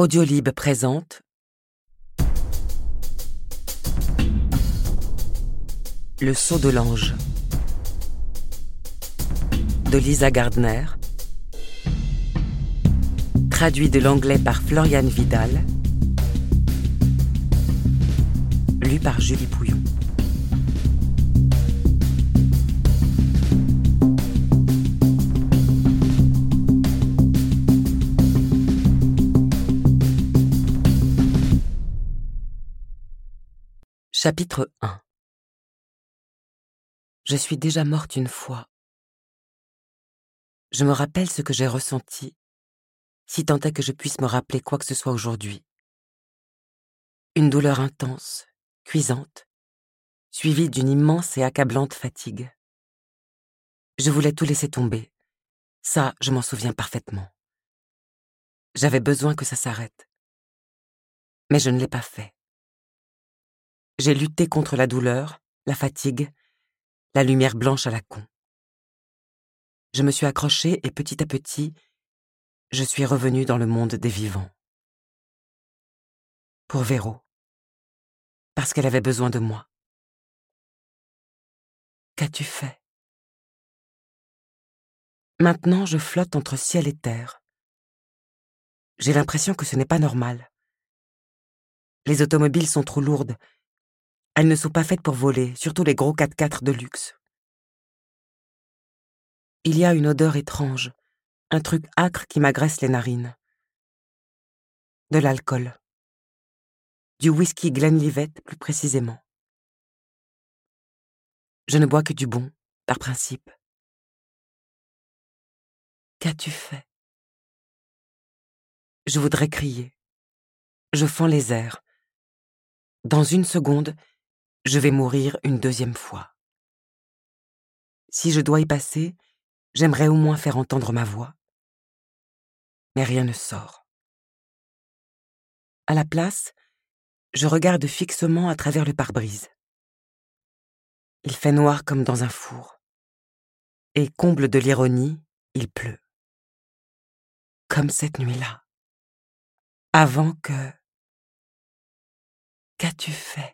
Audiolib présente Le Sceau de l'Ange de Lisa Gardner, traduit de l'anglais par Floriane Vidal, lu par Julie Pouillon. Chapitre 1. Je suis déjà morte une fois. Je me rappelle ce que j'ai ressenti, si tant est que je puisse me rappeler quoi que ce soit aujourd'hui. Une douleur intense, cuisante, suivie d'une immense et accablante fatigue. Je voulais tout laisser tomber. Ça, je m'en souviens parfaitement. J'avais besoin que ça s'arrête. Mais je ne l'ai pas fait. J'ai lutté contre la douleur, la fatigue, la lumière blanche à la con. Je me suis accrochée et petit à petit, je suis revenue dans le monde des vivants. Pour Véro. Parce qu'elle avait besoin de moi. Qu'as-tu fait? Maintenant, je flotte entre ciel et terre. J'ai l'impression que ce n'est pas normal. Les automobiles sont trop lourdes. Elles ne sont pas faites pour voler, surtout les gros 4x4 de luxe. Il y a une odeur étrange, un truc âcre qui m'agresse les narines. De l'alcool. Du whisky Glenlivet, plus précisément. Je ne bois que du bon, par principe. Qu'as-tu fait? Je voudrais crier. Je fends les airs. Dans une seconde, je vais mourir une deuxième fois. Si je dois y passer, j'aimerais au moins faire entendre ma voix. Mais rien ne sort. À la place, je regarde fixement à travers le pare-brise. Il fait noir comme dans un four. Et comble de l'ironie, il pleut. Comme cette nuit-là. Avant que... Qu'as-tu fait?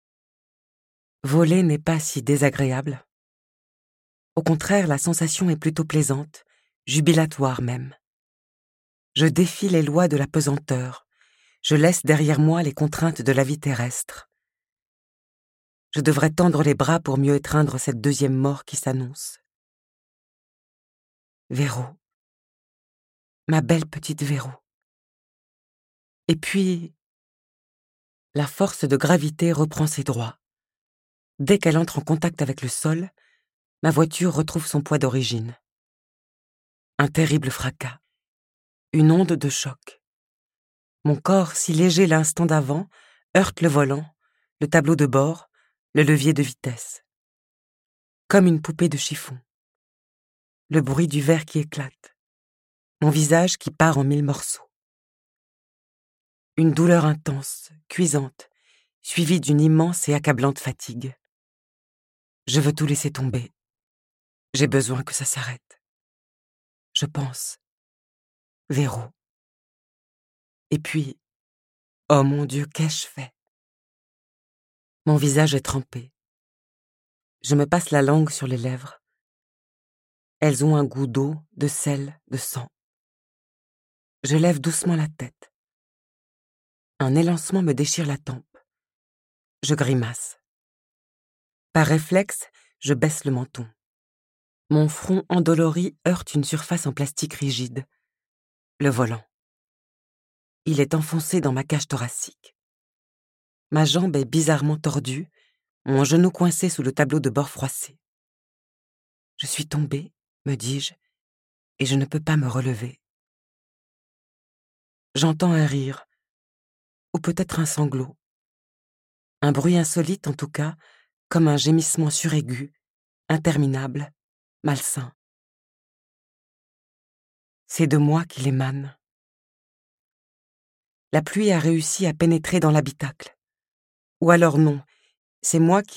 Voler n'est pas si désagréable. Au contraire, la sensation est plutôt plaisante, jubilatoire même. Je défie les lois de la pesanteur. Je laisse derrière moi les contraintes de la vie terrestre. Je devrais tendre les bras pour mieux étreindre cette deuxième mort qui s'annonce. Véro. Ma belle petite Véro. Et puis, la force de gravité reprend ses droits. Dès qu'elle entre en contact avec le sol, ma voiture retrouve son poids d'origine. Un terrible fracas. Une onde de choc. Mon corps, si léger l'instant d'avant, heurte le volant, le tableau de bord, le levier de vitesse. Comme une poupée de chiffon. Le bruit du verre qui éclate. Mon visage qui part en 1000 morceaux. Une douleur intense, cuisante, suivie d'une immense et accablante fatigue. Je veux tout laisser tomber. J'ai besoin que ça s'arrête. Je pense. Véro. Et puis, oh mon Dieu, qu'ai-je fait? Mon visage est trempé. Je me passe la langue sur les lèvres. Elles ont un goût d'eau, de sel, de sang. Je lève doucement la tête. Un élancement me déchire la tempe. Je grimace. Par réflexe, je baisse le menton. Mon front endolori heurte une surface en plastique rigide. Le volant. Il est enfoncé dans ma cage thoracique. Ma jambe est bizarrement tordue, mon genou coincé sous le tableau de bord froissé. Je suis tombée, me dis-je, et je ne peux pas me relever. J'entends un rire, ou peut-être un sanglot. Un bruit insolite en tout cas, comme un gémissement suraigu, interminable, malsain. C'est de moi qu'il émane. La pluie a réussi à pénétrer dans l'habitacle. Ou alors non, c'est moi qui